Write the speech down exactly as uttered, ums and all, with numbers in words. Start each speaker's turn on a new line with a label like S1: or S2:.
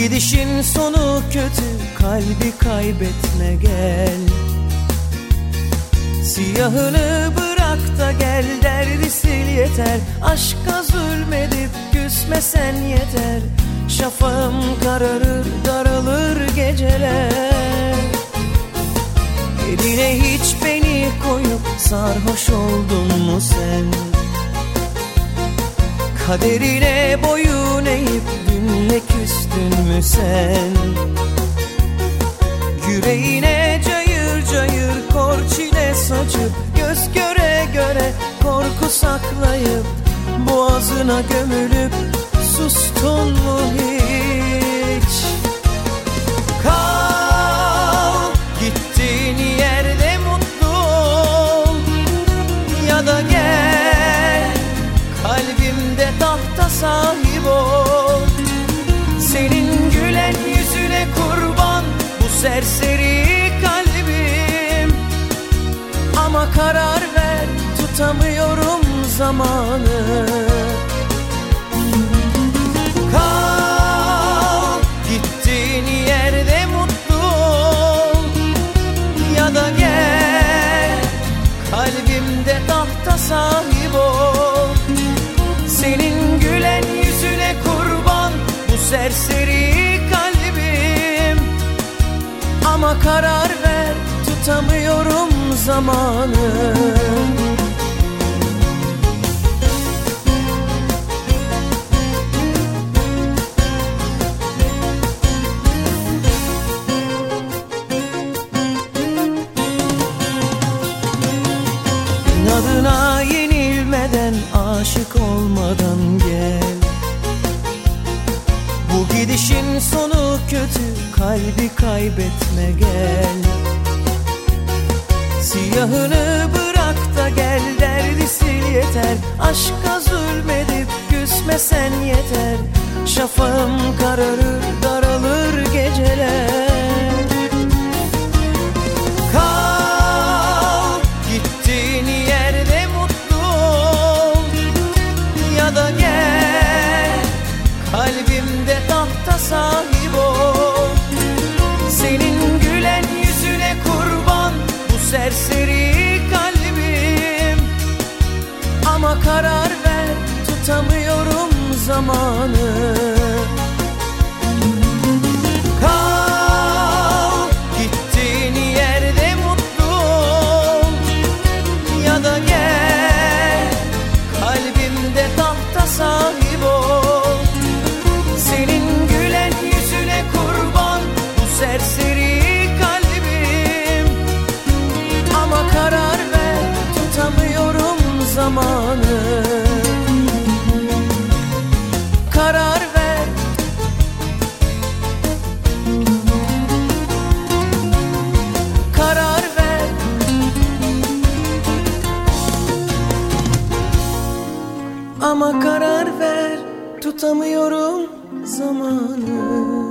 S1: gidişin sonu kötü, kalbi kaybetme gel. Siyahını bırak da gel, derdi sil yeter. Aşka zulmedip küsmesen yeter. Şafağım kararır, daralır geceler. Eline hiç beni koyup sarhoş oldun mu sen? Kaderine boyun eğip dünle küstün mü sen? Yüreğine cayır cayır kor çile saçıp, göz göre göre korku saklayıp, boğazına gömülüp sustun mu hiç? Kal, gittiğin yerde mutlu ol, ya da gel kalbimde tahta sahip ol. Senin gülen yüzüne kurban bu serseri kalbim. Ama karar ver, tutamıyorum zamanı. Kal, gittiğin yerde mutlu ol, ya da gel kalbimde tahta sahip ol. Senin gülen yüzüne kurban bu serseri kalbim. Ama karar ver, tutamıyorum zamanı. İnadına yenilmeden, aşık olmadan gel. Bu gidişin sonu kötü, kalbi kaybetme gel. Siyahını bırak da gel, derdi sil yeter. Aşka zulmedip küsmesen yeter. Şafağım kararır, daralır geceler. Kal, gittiğin yerde mutlu ol, ya da gel kalbimde tahta sahip ol. Senin gülen yüzüne kurban bu serseri kalbim. Ama karar ver, tutamıyorum zamanı. Kal, gittiğin yerde mutlu ol, ya da gel kalbimde tahta sahip ol. Senin gülen yüzüne kurban bu serseri kalbim. Ama karar ver, tutamıyorum zamanı. Karar ver, karar ver. Ama karar ver, tutamıyorum zamanı.